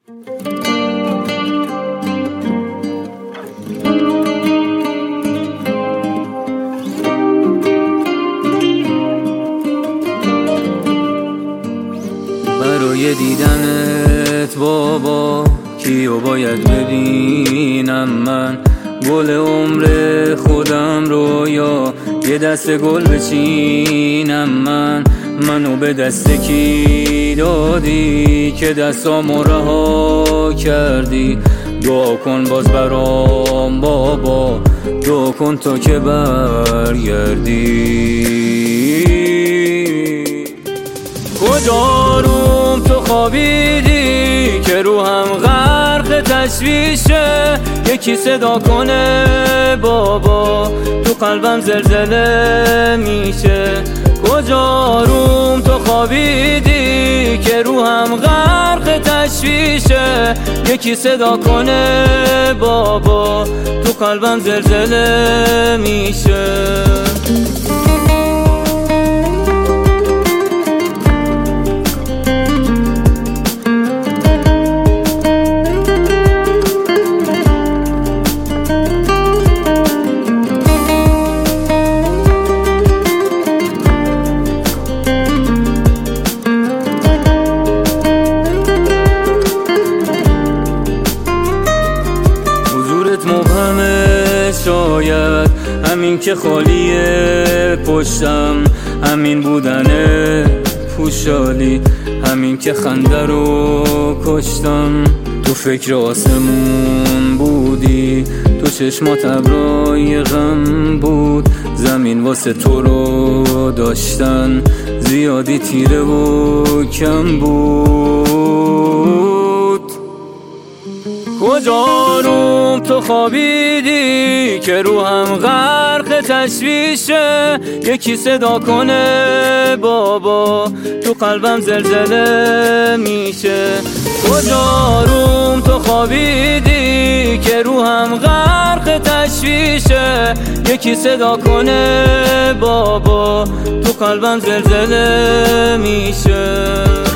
برای دیدنت بابا کیو باید ببینم من؟ گل عمر خودم رو یا یه دست گل بچینم منو به دست کی دادی که دستامو رها کردی؟ دعا کن باز برام بابا، دعا کن تا که برگردی. کجا روم تو خوابیدی که روحم غرق تشویشه؟ یکی صدا کنه بابا، تو قلبم زلزله میشه. کجا روم تو خوابیدی که روحم غرق تشویشه؟ یکی صدا کنه بابا، تو قلبم زلزله میشه. مبهمه شاید همین که خالیه پشتم، همین بودنه پوشالی، همین که خنده رو کشتم. تو فکر آسمون بودی، تو چشمات ابرای غم بود، زمین واسه تو رو داشتن زیادی تیره و کم بود. کجا روم تو خوابیدی که روحم غرق تشویشه؟ یکی صدا کنه بابا، تو قلبم زلزله میشه. کجا روم تو خوابیدی که روحم غرق تشویشه؟ یکی صدا کنه بابا، تو قلبم زلزله میشه.